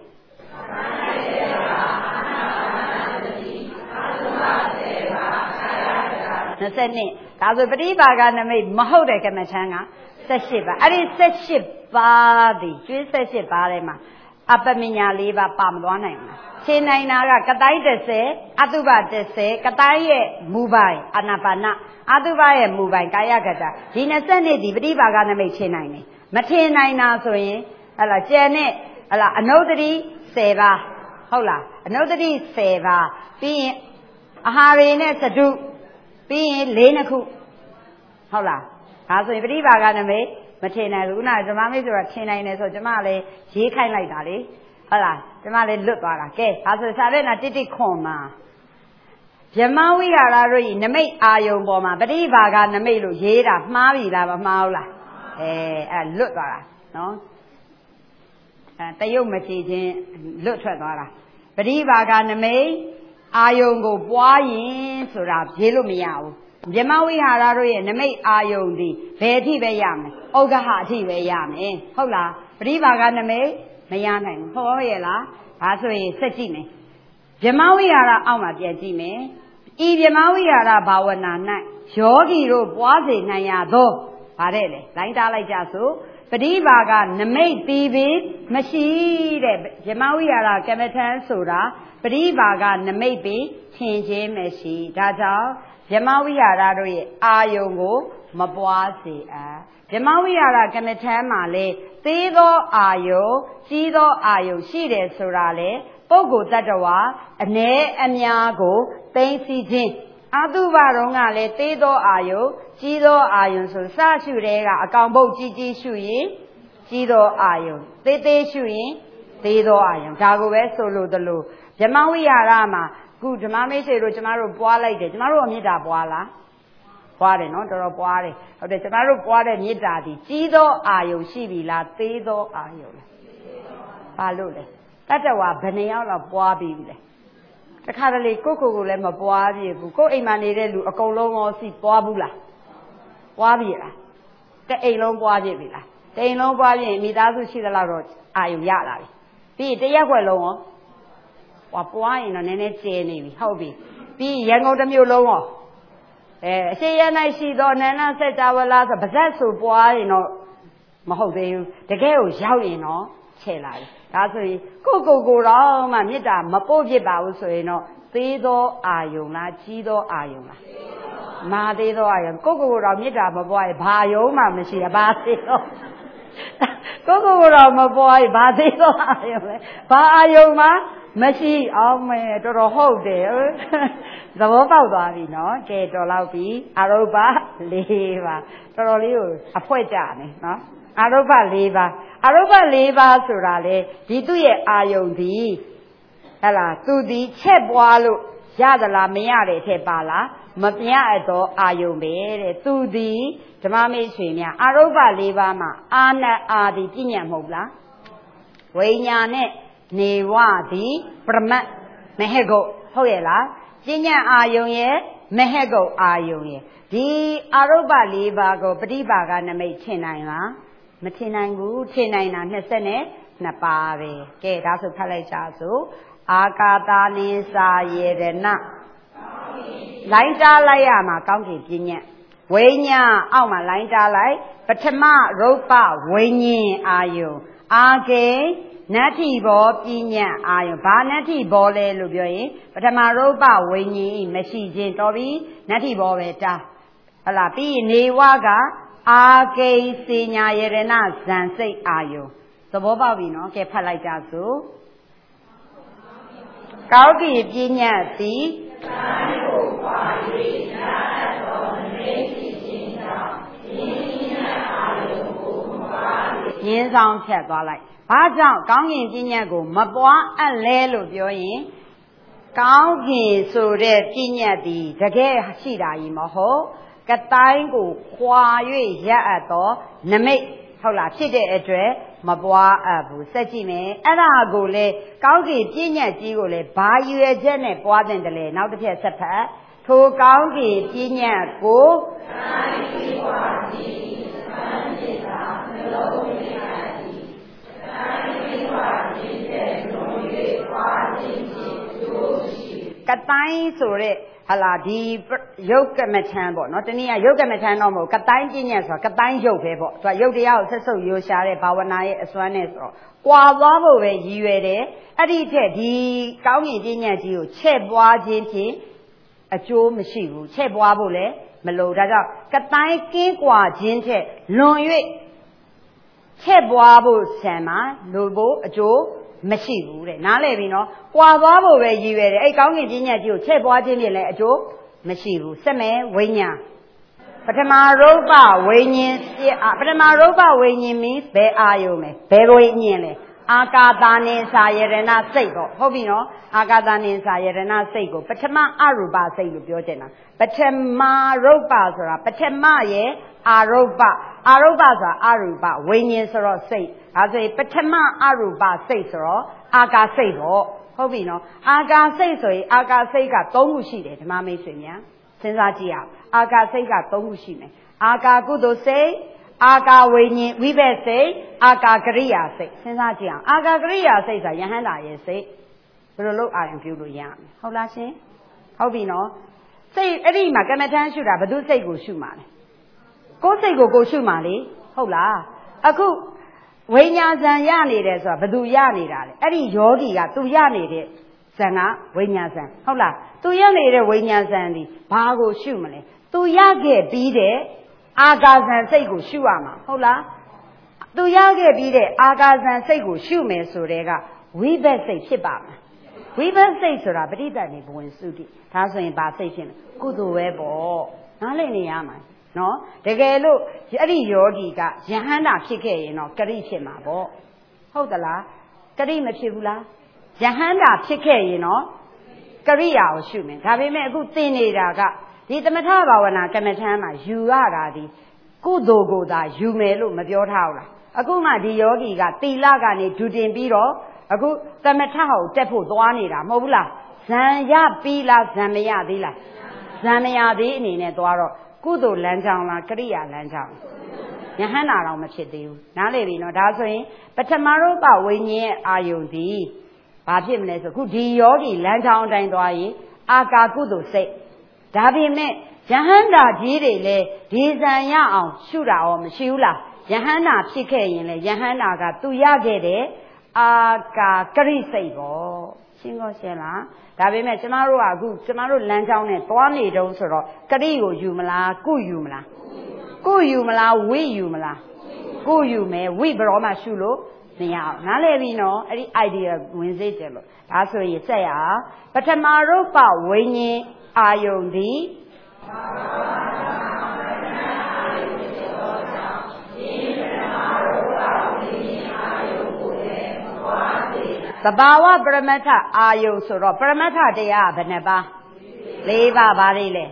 twenty-twoဒါဆိုပရိပါကနမိတ်မဟုတ်တဲ့ကမ္မထံကeighteenပါအဲ့ဒီeighteenပါးဒီကျွေးeighteenပါးထဲမှာအပမညာ၄ပါးပါမသွားနိုင်ဘူးထင်နိုင်တာကကတိုင်းtenအတုပtenကတိုင်းရဲ့မူပိုင်အာနာပါနအတုပရဲ့မူပိုင်ကာယကတ္တဒီtwenty-twoဒီပရိပါကနမိတ်ထင်နိုင်တယ်မထင်နိုင်တာဆိုရင်ဟလာကျန်တဲ့ဟလာအနုတ္တိtenပါးဟုတ်လားအနုတ္တိtenပါးပြီးရင်အာဟာရေနဲ့သတုပြီးရင်၄နှစ်ခုဟုတ်လားဒါဆိုရင်ပရိပါကနမိတ်မထင်နိုင်ဘူးခုနကဓမ္မမိတ်ဆိုတာထင်နိုင်တယ်ဆိုကျမလည်းရေးခိုင်းလိုက်တာလေဟုတ်လားကျမလည်းလွတ်သွားတာကဲဒါဆိုစာရက်နာတိတိခွန်မှာဗြဟ္မဝိဟာရတို့ဤနမိတ်အာယုံပေါ်မှာပရိပါကနမိတ်လို့ရေးတာမှားပြီလားမမှားဘူးလားအဲအဲ့လွတ်သွားတာနော်အဲတရုပ်မကြည့်ချင်းလွတ်ထွက်သွားတာပရိပါကနမိတ်အာယုံကိုပွားရင်ဆိုတာရေးလို့မရဘူးဗြဟ္မဝိဟာရတို့ရဲ့နမိတ်အာယုံဒီဘယ်အထိပဲရမယ်ဩဃဟအထိပဲရမယ်ဟုတ်လားပရိပါကနမိတ်မရနိုင်ဘူးဟောရဲ့လားဒါဆိုရင်ဆက်ကြည့်မယ်ဗြဟ္မဝိဟာရအောက်မှာပြန်ကြည့်မယ်ဤဗြဟ္မဝိဟာရဘာဝနာ၌ယောဂီတို့ပွားစေနိုင်ရသောဗါတဲ့လေလိုင်းတားလိုက်ကြဆိုပရိပါကနမိတ်တီးပြီးမရှိတဲ့ဗြဟ္မဝိဟာရကမ္မထံဆိုတာပရိပါကနမိတ်ပြီးထင်ခြင်းမရှိဒါကြောင့်ဗြဟ္မဝိဟာရတို့ရဲ့အာယုံကိုမပွားစေအပ်ဗြဟ္မဝိဟာရကမ္မထံမှာလေသေးသောအာယုံကြီးသောအာယုံရှိတယ်ဆိုတာလေပုဂ္ဂိုလ်တ attva အ ਨੇ အများကိုသိသိခြင်းအတုပတော်ကလည်းသေးသောအာယုံကြီးသောအာယုံဆိုစရှုတဲ့ကအကောင်ပုတ်ကြီးကြီးရှုရင်ကြီးသောအာယုံသေးသေးရှုရင်သေးသောအာယုံဒါကိုပဲဆိုလို့တလို့ဗြဟ္မဝိဟာရမှာခုဓမ္မမိတ်ဆွေတို့ကျမတို့ပွားလိုက်တယ်ကျမတို့အမေတ္တာပွားလားပွားတယ်နော်တော်တော်ပွားတယ်ဟုတ်တယ်ကျမတို့ပွားတဲ့မေတ္တာဒီကြီးသောအာယုံရှိပြီလားသေးသောအာယုံလားဘာလို့လဲတတ္တဝါဘယ်နှယောက်လောက်ပွားပြီးပြီလဲတခါတလေကိုကိုကိုလည်းမပွားပြဘူးကိုအိမ်မှာနေတဲ့လူအကုန်လုံးရောစီပွားဘူးလားပွားပြီလားတအိမ်လုံးပွားပြပြီလားတအိမ်လုံးပွားပြရင်မိသားစုရှိသလောက်တော့အာယုံရလာပြီပြီးတရက်ွက်လုံးရောဟောပွားရင်တော့နည်းနည်းကျဲနေပြီဟုတ်ပြီပြီးရန်ကုန်တစ်မြို့လုံးရောအဲအရှိရ၌ရှိသောနန္ဒစัจ java လာဆိုပါဇက်ဆိုပွားရင်တော့မဟုတ်သေးဘူးတကယ်ကိုရောက်ရင်တော့ချဲ့လာပြီဒါဆိုရင်ကိုကိုကိုတော့မှမေတ္တာမပို့ဖြစ်ပါဘူးဆိုရင်တော့သေးသောအာယုံလားကြီးသောအာယုံလားမာသေးသောအာယုံကိုကိုကိုတော့မေတ္တာမပွားရင်ဘာယုံမှမရှိရပါသေးတော့ကိုကိုကိုတော့မပွားရင်ဘာသေးသောအာယုံလဲဘာအာယုံမှမရှိအောင်မဲတော်တော်ဟုတ်တယ်သဘောပေါက်သွားပြီနော်ကဲတော်လောက်ပြီအာရုပ၄ပါးတော်တော်လေးကိုအဖွဲကြနေနော်အာရုပ၄ပါးအာရုပ၄ပါးဆိုတာလေဒီသူ့ရဲ့အာယုံဒီဟဲ့လားသူဒီချက်ပွားလို့ရသလားမရတဲ့ထက်ပါလားမပြတ်တော့အာယုံပဲတဲ့သူဒီဓမ္မမိတ်ဆွေများအာရုပ၄ပါးမှာအာနတ်အာဒီပြညတ်မဟုတ်လားဝိညာဉ်နဲ့နေဝသည်ပရမတ်မဟေကုတ်ဟုတ်ရဲ့လားပညာအာယုံရဲ့မဟေကုတ်အာယုံရဲ့ဒီအာရုပ၄ပါးကိုပฏิပါကနမိတ်ထင်နိုင်လားမထင်နိုင်ဘူးထင်နိုင်တာtwenty-twoပါးပဲကဲဒါဆိုဖတ်လိုက်ကြစို့အာကာသာနိစာယေရဏလိုင်းတားလိုက်ရမှာကောင်းကင်ပညာဝိညာဉ်အောက်မှာလိုင်းတားလိုက်ပထမရုပ်ပဝိညာဉ်အာယုံအာကေနတ္ထိဘောပညာအာယုဘာနတ္ထိဘောလဲလို့ပြောရင်ပထမရုပ်ပဝိညာဉ်မရှိခြင်းတော်ပြီနတ္ထိဘောပဲတာဟလားပြီးရင်နေဝကအာကိစေညာယရဏဇံစိတ်အာယုသဘောပေါက်ပြီနော်ကဲဖတ်လိုက်ကြစို့ကောကီပညာသည်တိုင်းကိုပွား၍နာအပ်တော်နေရှိခြင်းကြောင့်ဉာဏ်ဉာဏ်အာယုကိုမပွားရင်းဆောင်ဖြတ်သွားလိုက်ဘာကြောင့်ကောင်းကင်ပညာကိုမပွားအပ်လဲလို့ပြောရင်ကောင်းကင်ဆိုတဲ့ပညာသည်တကယ်ရှိတာကြီးမဟုတ်ကတိုင်းကိုခွာ၍ရက်အပ်တော်နမိတ်ဟုတ်လားဖြစ်တဲ့အတွက်မပွားအပ်ဘူးစက်ကြည့်မယ်အဲ့ဒါကိုလေကောင်းကင်ပညာကြီးကိုလေဘာရွယ်ချက်နဲ့ပွားတဲ့တလဲနောက်တစ်ချက်ဆက်ဖက်ထိုကောင်းကင်ပညာကိုတိုင်းပြီးပွားခြင်းသံจิตသာနှလုံးသွင်းရသည်တိုင်းပြီးပွားခြင်းတဲ့လုံး၍ပွားခြင်းဖြင့်ကျိုးရှိကတိုင်းဆိုတဲ့ဟလာဒီယုတ်ကမထံပေါ့နော်တနည်းကယုတ်ကမထံတော့မဟုတ်ကတိုင်းပညာဆိုတာကတိုင်းယုတ်ပဲပေါ့သူကယုတ်တရားကိုဆက်ဆုပ်ရိုးရှားတဲ့ဘာဝနာရဲ့အစွမ်းနဲ့ဆိုတော့ကွာသွားဖို့ပဲရည်ရွယ်တယ်အဲ့ဒီထက်ဒီကောင်းကင်ပညာကြီးကိုချက်ပွားခြင်းဖြင့်အကျိုးမရှိဘူးချက်ပွားဖို့လည်းမလိုဒါကြောင့်ကတိုင်းကင်းကွာခြင်းထက်လွန်၍ချက်ပွားဖို့ဆံမှာလိုဖို့အကျိုးမရှိဘူးတဲ့နားလည်ပြီနော်ကွာသွားဖို့ပဲရည်ရွယ်တယ်အဲ့ကောင်းကင်ပညာကြီးကိုချက်ပွားခြင်းဖြင့်လည်းအကျိုးမရှိဘူးစက်မဲ့ဝိညာဉ်ပထမရုပ်ပဝိညာဉ်ပထမရုပ်ပဝိညာဉ် means ဘယ်အာယုံလဲဘယ်ဝိညာဉ်လဲအာကာသနိစာယရဏစိတ်ပေါ့ဟုတ်ပြီနော်အာကာသနိစာယရဏစိတ်ကိုပထမအရူပစိတ်လို့ပြောချင်တာပထမရုပ်ပဆိုတာပထမရဲ့အာရုပအာရုပဆိုတာအရူပဝိညာဉ်ဆိုတော့စိတ်ဒါဆိုရင်ပထမအရူပစိတ်ဆိုတော့အာကာစိတ်ပေါ့ဟုတ်ပြီနော်အာကာစိတ်ဆိုရင်အာကာစိတ်ကသုံးခုရှိတယ်ဓမ္မမိတ်ဆွေများစဉ်းစားကြည့်ရအောင်အာကာစိတ်ကသုံးခုရှိမယ်အာကာကုသိုလ်စိတ်အာကာဝိညာဉ်ဝိဘက်စိတ်အာကာကရိယာစိတ်စဉ်းစားကြည့်အောင်အာကာကရိယာစိတ်ဆိုတာယဟန္တာရဲ့စိတ်ဘယ်လိုလုပ်အာရုံပြုလို့ရမလဲဟုတ်လားရှင်ဟုတ်ပြီနော်စိတ်အဲ့ဒီမှာကမ္မထမ်းရှုတာဘယ်သူစိတ်ကိုရှုမှာလဲကိုယ်စိတ်ကိုကိုရှုမှာလေဟုတ်လားအခုဝိညာဉ်ဇံရနေတယ်ဆိုတာဘယ်သူရနေတာလဲအဲ့ဒီယောဂီကသူရနေတဲ့ဇံကဝိညာဉ်ဇံဟုတ်လားသူရနေတဲ့ဝိညာဉ်ဇံဒီဘာကိုရှုမလဲသူရခဲ့ပြီးတဲ့အာကာဇံစိတ်ကိုရှုရမှာဟုတ်လားသူရခဲ့ပြီးတဲ့အာကာဇံစိတ်ကိုရှုမယ်ဆိုတဲ့ကဝိဘက်စိတ်ဖြစ်ပါမယ်ဝိဘက်စိတ်ဆိုတာပဋိသန္ဓေဘဝင်စုတိဒါဆိုရင်ဘာစိတ်ဖြစ်လဲကုသိုလ်ပဲပေါ့နားလည်နေရမှာနော်တကယ်လို့အဲ့ဒီယောဂီကယဟန္တာဖြစ်ခဲ့ရင်တော့ကရိဖြစ်မှာပေါ့ဟုတ်သလားကရိမဖြစ်ဘူးလားယဟန္တာဖြစ်ခဲ့ရင်တော့ကရိယာကိုရှုမယ်ဒါပေမဲ့အခုသင်နေတာကဒီသမထဘာဝနာကမ္မထမ်းမှာယူရတာဒီကုသိုလ်ကိုသာယူမယ်လို့မပြောထားဘူးလားအခုမှဒီယောဂီကသီလကနေဒုတင်ပြီးတော့အခုသမထဟောတက်ဖို့သွားနေတာမဟုတ်ဘူးလားဇံရပြီးလားဇံမရသေးလားဇံမရသေးအနေနဲ့သွားတော့ကုသိုလ်လမ်းကြောင်းလားကရိယာလမ်းကြောင်းယဟန္တာတော့မဖြစ်သေးဘူးနားလည်ပြီနော်ဒါဆိုရင်ပထမရုပ်ပဝိညာဉ်ရဲ့အာယုန်ဒီဘာဖြစ်မလဲဆိုခုဒီယောဂီလမ်းကြောင်းအတိုင်းသွားရင်အာကာကုသိုလ်စိတ်ဒါပေမဲ့ယဟန္တာကြီးတွေလည်းဒီဇံရအောင်ရှုတာရောမရှိဘူးလားယဟန္တာဖြစ်ခဲ့ရင်လေယဟန္တာကသူရခဲ့တဲ့အာကာကရိစိတ်ပေါ့ရှင်းကောရှင်းလားဒါပေမဲ့ကျမတို့ကအခုကျမတို့လမ်းကြောင်းနဲ့သွားနေတုံးဆိုတော့ကရိကိုယူမလားကုယူမလားကုယူမလားဝိယူမလားကုယူမယ်ဝိဘရောမှရှုလို့မရအောင်နားလည်ပြီနော်အဲ့ဒီ idea ဝင်စေတယ်လို့ဒါဆိုရင်စက်ရပထမရုပ်ပဝိညာဉ်အာယုန်ဒီသဘာဝပရမတ္ထအာယုံဆိုတော့ပရမတ္ထတရားဘယ်နှပါလေးပါပါလေးလေ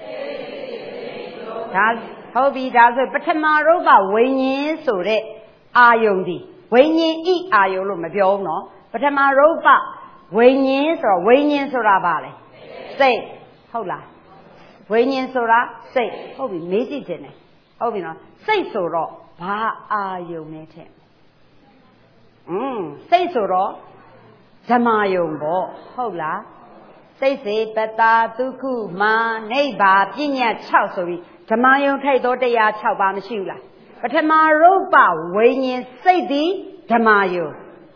ဒါဟုတ်ပြီဒါဆိုပထမရုပ်ပဝိညာဉ်ဆိုတဲ့အာယုံဒီဝိညာဉ်ဤအာယုံလို့မပြောဘူးနော်ပထမရုပ်ပဝိညာဉ်ဆိုတော့ဝိညာဉ်ဆိုတာပါလေစိတ်ဟုတ်လားဝိညာဉ်ဆိုတာစိတ်ဟုတ်ပြီမေးကြည့်ခြင်းနဲ့ဟုတ်ပြီနော်စိတ်ဆိုတော့ဘာအာယုံနဲ့တဲ့อืมစိတ်ဆိုတော့ဓမ္မယုံပေါ့ဟုတ်လားစိတ်စေပတာဒုက္ခမာနိဗ္ဗာပညာ၆ဆိုပြီးဓမ္မယုံထိုက်သောတရား၆ပါးမရှိဘူးလားပထမရုပ်ပဝိညာဉ်စိတ်သည်ဓမ္မယုံဟ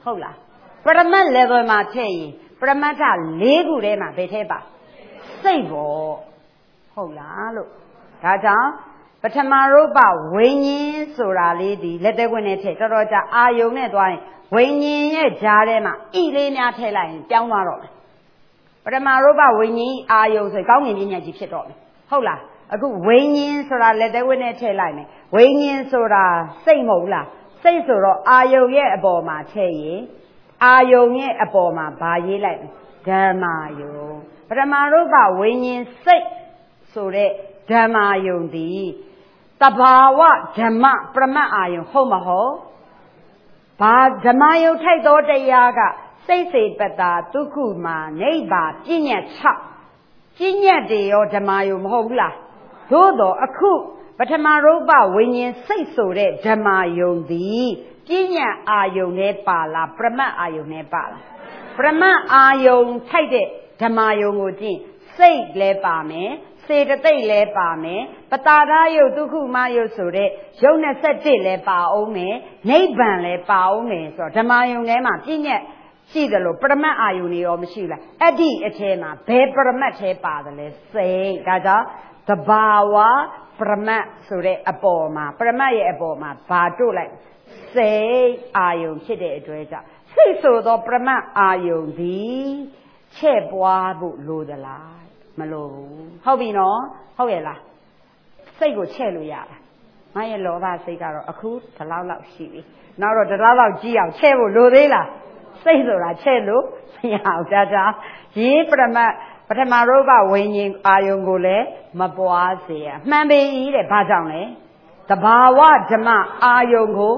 ဟုတ်လားပရမတ် level မှာထည့်ရင်ပရမတ်ထလေးခုထဲမှာဘယ်ထဲပါစိတ်ပေါ့ဟုတ်လားလို့ဒါကြောင့်ပထမရူပဝိညာဉ်ဆိုတာလေးဒီလက်သေးခွင့်နဲ့ထည့်တော်တော်ကြာအာယုံနဲ့သွားရင်ဝိညာဉ်ရဲ့ဂျားထဲမှာဣလေးများထည့်လိုက်ရင်ပြောင်းသွားတော့မယ်ပထမရူပဝိညာဉ်အာယုံဆိုကောင်းငင်ပညာကြီးဖြစ်တော့မယ်ဟုတ်လားအခုဝိညာဉ်ဆိုတာလက်သေးခွင့်နဲ့ထည့်လိုက်မယ်ဝိညာဉ်ဆိုတာစိတ်မဟုတ်လားစိတ်ဆိုတော့အာယုံရဲ့အပေါ်မှာထည့်ရင်အာယုံရဲ့အပေါ်မှာဗာရေးလိုက်ဓမ္မာယုံပထမရူပဝိညာဉ်စိတ်ဆိုတဲ့ဓမ္မာယုံသည်တဘာဝဓမ္မပရမတ်အာယုံဟုတ်မဟုတ်ဘာဓမ္မာယုံထိုက်သောတရားကစိတ်စေပတာဒုက္ခမှာနိဗ္ဗာန်ပြည့်ညတ်၆ပြည့်ညတ်တွေရောဓမ္မာယုံမဟုတ်ဘူးလားသို့တော့အခုပထမရူပဝိညာဉ်စိတ်ဆိုတဲ့ဓမ္မာယုံသည်ပြည့်ညတ်အာယုံနဲ့ပါလားပရမတ်အာယုံနဲ့ပါလားပရမတ်အာယုံထိုက်တဲ့ဓမ္မာယုံကိုကြည့်စိတ်လည်းပါမယ်စေတသိက်လည်းပါမယ်ပတာရယုတ်ဒုက္ခမယုတ်ဆိုတဲ့ယုတ်နဲ့ဆက်တစ်လည်းပါအောင်မယ်နိဗ္ဗာန်လည်းပါအောင်မယ်ဆိုတော့ဓမ္မယုံထဲမှာပြည့်ညက်ရှိတယ်လို့ပရမတ်အာယုန်တွေရောမရှိလားအဲ့ဒီအထဲမှာဘယ်ပရမတ်ထဲပါတယ်လဲစိတ်ဒါကြောင့်သဘာဝပရမတ်ဆိုတဲ့အပေါ်မှာပရမတ်ရဲ့အပေါ်မှာဘာတို့လိုက်စိတ်အာယုန်ဖြစ်တဲ့အတွက်ကြောင့်စိတ်ဆိုတော့ပရမတ်အာယုန်သည်ချဲ့ပွားဖို့လိုသလားမလိုဘူးဟုတ်ပြီနော်ဟုတ်ရဲ့လားစိတ်ကိုချဲ့လို့ရတာငါရဲ့လောဘစိတ်ကတော့အခုဒီလောက်လောက်ရှိပြီနောက်တော့ဒီလောက်လောက်ကြီးအောင်ချဲ့ဖို့လိုသေးလားစိတ်ဆိုတာချဲ့လို့မရဘူးဒါကြောင့်ရေးပရမတ်ပထမရူပဝိညာဉ်အာယုံကိုလည်းမပွားစေရမှန်ပေ၏တဲ့ဘာကြောင့်လဲတဘာဝဓမ္မအာယုံကို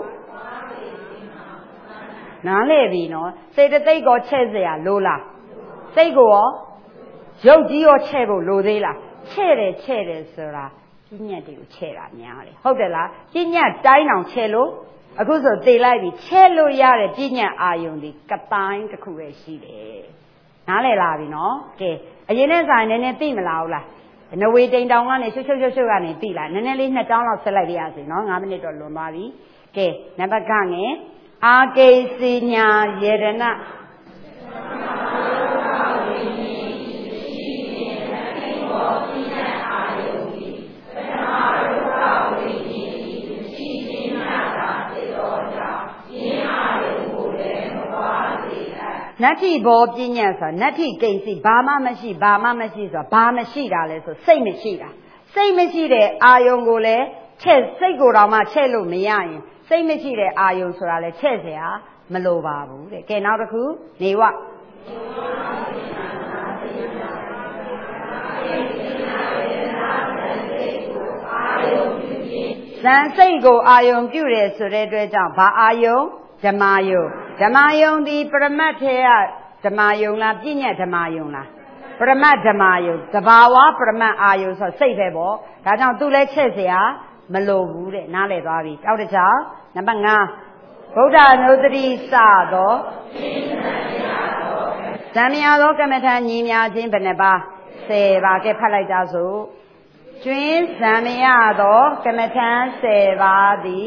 နားလဲပြီနော်စေတသိက်ကိုချဲ့เสียလို့လားစိတ်ကိုရောရုပ်ကြီးရောချဲ့ဖို့လိုသေးလားချဲ့တယ်ချဲ့တယ်ဆိုတာပြညတ်တွေကိုချဲ့တာများတယ်ဟုတ်တယ်လားပြညတ်တိုင်းအောင်ချဲ့လို့အခုဆိုသေလိုက်ပြီချဲ့လို့ရတဲ့ပြညတ်အာယုံဒီကတိုင်းတစ်ခုပဲရှိတယ်နားလည်လာပြီနော်ကဲအရင်နဲ့ဆိုင်နည်းနည်းသိမလားဟုတ်လားနဝေတိန်တောင်ကနေရှုပ်ရှုပ်ရှုပ်ရှုပ်ကနေသိလားနည်းနည်းလေးနှစ်တောင်းလောက်ဆက်လိုက်ရစီနော်ငါးမိနစ်တော့လွန်သွားပြီကဲနံပါတ်ကငယ်အာကေစီညာယေရဏနတ္ထိဘောပညာဆိုတာနတ္ထိကိဉ္စီဘာမှမရှိဘာမှမရှိဆိုတာဘာမရှိတာလဲဆိုစိတ်မရှိတာစိတ်မရှိတဲ့အာယုံကိုလည်းချဲ့စိတ်ကိုယ်တော်မှချဲ့လို့မရရင်စိတ်မရှိတဲ့အာယုံဆိုတာလည်းချဲ့เสียမလိုပါဘူးတဲ့ကဲနောက်တစ်ခုနေဝဇန်စိတ်ကိုအာယုံပြုတယ်ဆိုတဲ့အတွက်ကြောင့်ဘာအာယုံဓမ္မယုံဓမ္မယုံဒီပရမတ်ထဲကဓမ္မယုံလားပြည့်ညတ်ဓမ္မယုံလားပရမတ်ဓမ္မယုံသဘာဝပရမတ်အာယုံဆိုစိတ်ပဲပေါ့ဒါကြောင့်သူလည်းချက်เสียမလိုဘူးတဲ့နားလည်သွားပြီတောက်တကြောင်နံပါတ်ငါဗုဒ္ဓအနုတ္တိစသောဇံမြာသောကမ္မထာညီများခြင်းဘယ်နှပါဆယ်ပါကဲဖတ်လိုက်ကြစို့ကျွင်းဇံမြာသောကမ္မထာဆယ်ပါသည်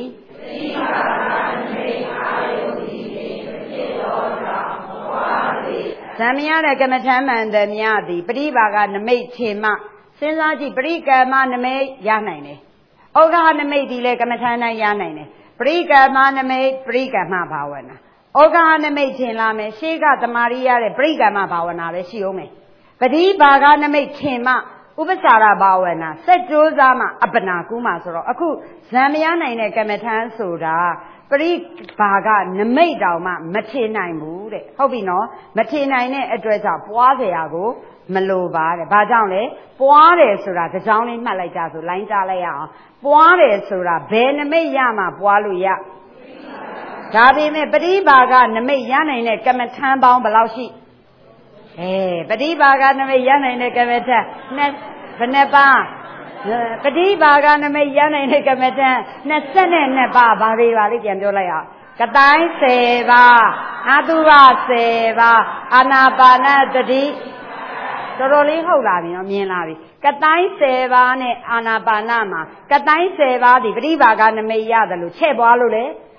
ဇံမြာတဲ့ကမ္မထာမှန်သည်များသည်ပရိပါကနမိတ်ခြင်းမှစဉ်းစားကြည့်ပရိကမ္မနမိတ်ရနိုင်တယ်ဩဃနမိတ်ဒီလေကမ္မထာ၌ရနိုင်တယ်ပရိကမ္မနမိတ်ပရိကမ္မဘာဝနာဩဃနမိတ်ခြင်းလာမယ်ရှေးကတမာရီရတဲ့ပရိကမ္မဘာဝနာပဲရှိအောင်မယ်ပရိပါကနမိတ်ခြင်းမှဥပ္ပစာရဘာဝနာစက်ကြိုးစားမှအပ္ပနာကူးမှဆိုတော့အခုဇံမရနိုင်တဲ့ကမ္မထာဆိုတာပရိဘာကနမိတ်တောင်မှမထင်နိုင်ဘူးတဲ့ဟုတ်ပြီနော်မထင်နိုင်တဲ့အတွက်ကြောင့်ပွားเสียကိုမလိုပါတဲ့ဘာကြောင့်လဲပွားတယ်ဆိုတာတစ်ကြောင်းလေးမှတ်လိုက်ကြဆိုလိုင်းကြားလိုက်ရအောင်ပွားတယ်ဆိုတာဘယ်နမိတ်ရမှပွားလို့ရဒါပေမဲ့ပရိပါကနမိတ်ရနိုင်တဲ့ကမ္မထံပေါင်းဘယ်လောက်ရှိအဲပရိပါကနမိတ်ရနိုင်တဲ့ကမ္မထံနှစ်ဘယ်နှပါပရိပါကနမိတ်ရနိုင်တဲ့ကမ္မထံနှစ်ဆက်နဲ့နှစ်ပါဘာတွေပါလိပြန်ပြောလိုက်အောင်ကတိုင်းဆယ်ပါအာတုဘဆယ်ပါအာနာပါနတတိတော်တော်လေးဟုတ်လာပြီနော်မြင်လာပြီကတိုင်းဆယ်ပါးနဲ့အာနာပါနမှာကတိုင်းဆယ်ပါးဒီပရိပါကနမိတ်ရတယ်လို့ချဲ့ပွားလို့လေ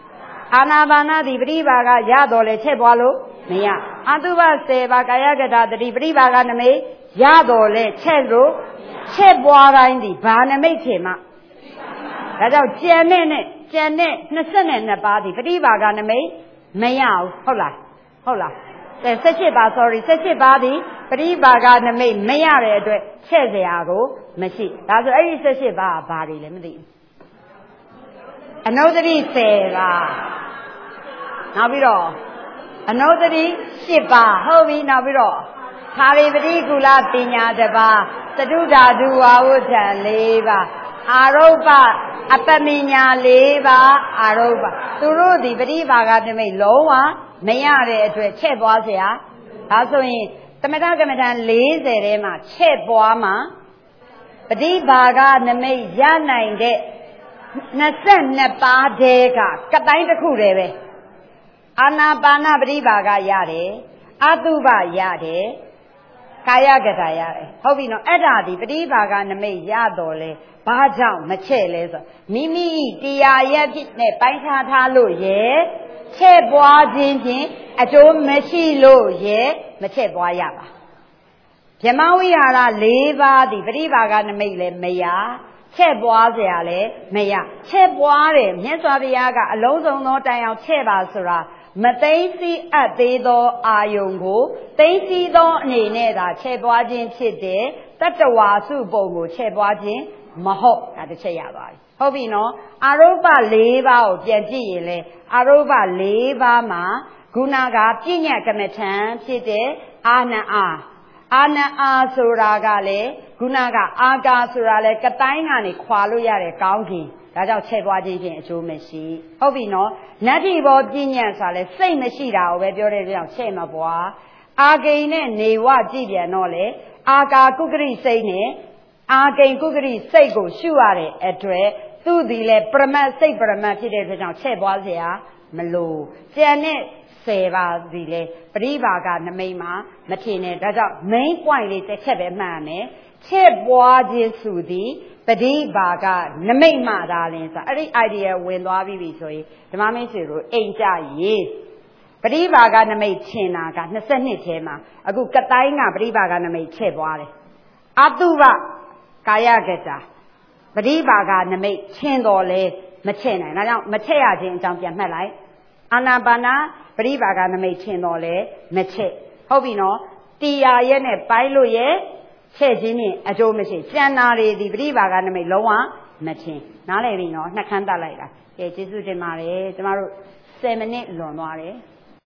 အာနာပါနသည်ပရိပါကရတော်လဲချက်ပွားလို့မရအတုပဆယ်ပါးကာယကတာတတိပရိပါကနမိတ်ရတော်လဲချက်လို့ချက်ပွားတိုင်းသည်ဘာနမိတ်ချေမှဒါကြောင့်ကြံတဲ့နဲ့ကြံတဲ့နှစ်ဆက်နဲ့နှစ်ပါးသည်ပရိပါကနမိတ်မရဘူးဟုတ်လားဟုတ်လားအဲ၁၈ပါး sorry ၁၈ပါးသည်ပရိပါကနမိတ်မရတဲ့အတွက်ချက်စရာကိုမရှိဒါဆိုအဲ့ဒီ၁၈ပါးကဘာတွေလဲမသိဘူးအနုတ္တိဆယ်ပါးနောက်ပြီးတော့အနုတ္တိ၈ပါးဟုတ်ပြီနောက်ပြီးတော့ခာရိပတိကုလပညာတစ်ပါးသတုဓာတုဝါဝဋ္ဌံ၄ပါးအာရုပအပမညာ၄ပါးအာရုပသူတို့ဒီပရိပါကနမိတ်လုံးဝမရတဲ့အတွက်ချက်ပွားเสียဒါဆိုရင်တမထကမ္မဋ္ဌာန်း၄၀ထဲမှာချက်ပွားမှာပရိပါကနမိတ်ရနိုင်တဲ့နှစ်ဆယ့်နှစ်ပါးတည်းကကတိုင်းတစ်ခုတည်းပဲအာနာပါနပရိပါကရတယ်အတုပရတယ်ကာယကတာရတယ်ဟုတ်ပြီနော်အဲ့ဒါဒီပရိပါကနမိတ်ရတော်လဲဘာကြောင့်မချက်လဲဆိုမိမိတရားရဖြစ်နဲ့ပိုင်းခြားထားလို့ရဲ့ချက်ပွားခြင်းဖြင့်အကျိုးမရှိလို့ရဲ့မချက်ပွားရပါဗြဟ္မဝိဟာရ၄ပါးဒီပရိပါကနမိတ်လည်းမရချက်ပွားเสียလဲမရချက်ပွားတယ်မြတ်စွာဘုရားကအလုံးစုံသောတိုင်အောင်ချက်ပါဆိုတာမသိသိအပ်သေးသောအာယုံကိုသိသိသောအနေနဲ့သာချက်ပွားခြင်းဖြစ်တဲ့တတ္တဝါစုပုံကိုချက်ပွားခြင်းမဟုတ်ဒါတစ်ချက်ရသွားပြီဟုတ်ပြီနော်အာရုပ၄ပါးကိုပြန်ကြည့်ရင်လေအာရုပ၄ပါးမှာခုနကပြဉ္ညာကမ္မထံဖြစ်တဲ့အာနအာအာနအာဆိုတာကလည်းခုနကအာကာဆိုတာလည်းကတိုင်းကနေခွာလို့ရတဲ့ကောင်းကင်ဒါကြောင့်ချက်ပွားခြင်းဖြင့်အကျိုးမရှိဟုတ်ပြီနော်နတ္တိဘောပြဉ္ညာဆိုတာလည်းစိတ်မရှိတာကိုပဲပြောတဲ့ကြောင့်ချက်မပွားအာဂိန်နဲ့နေဝကြည့်ပြန်တော့လေအာကာကုက္ကရိစိတ်နဲ့အာဂိန်ကုက္ကရိစိတ်ကိုရှုရတဲ့အတွက်သူ့ဒီလေပရမတ်စိတ်ပရမတ်ဖြစ်တဲ့အတွက်ကြောင့်ချက်ပွားเสียမလို့ကျန်တဲ့ဆယ်ပါးဒီလေပရိပါကနမိတ်မှာမထင်နဲ့ဒါကြောင့် main point လေးတစ်ချက်ပဲမှတ်ရမယ်ချက်ပွားခြင်းဆိုသည်ပရိပါကနမိတ်မှသာလင်းဆိုအဲ့ဒီ idea ဝင်သွားပြီဆိုရင်ဓမ္မမင်းစီတို့အိမ်ကြရေးပရိပါကနမိတ်ထင်တာက၂၂ထဲမှာအခုကတိုင်းကပရိပါကနမိတ်ချက်ပွားတယ်အတုပကာယကတာပရိပါကနမိတ်ထင်တော်လဲမချက်နိုင်ဒါကြောင့်မချက်ရခြင်းအကြောင်းပြန်မှတ်လိုက်အာနာပါနာပရိပါကနမိတ်ထင်တော်လဲမချက်ဟုတ်ပြီနော်တရားရဲ့နဲ့ပိုင်းလို့ရဲ့ချက်ချင်းနဲ့အကျိုးမရှိကျန်တာတွေဒီပရိပါကနမိတ်လုံးဝမထင်နားလည်ပြီနော်နှက်ခမ်းတတ်လိုက်တာကဲကျေးဇူးတင်ပါတယ်ကျမတို့၁၀မိနစ်လွန်သွားတယ်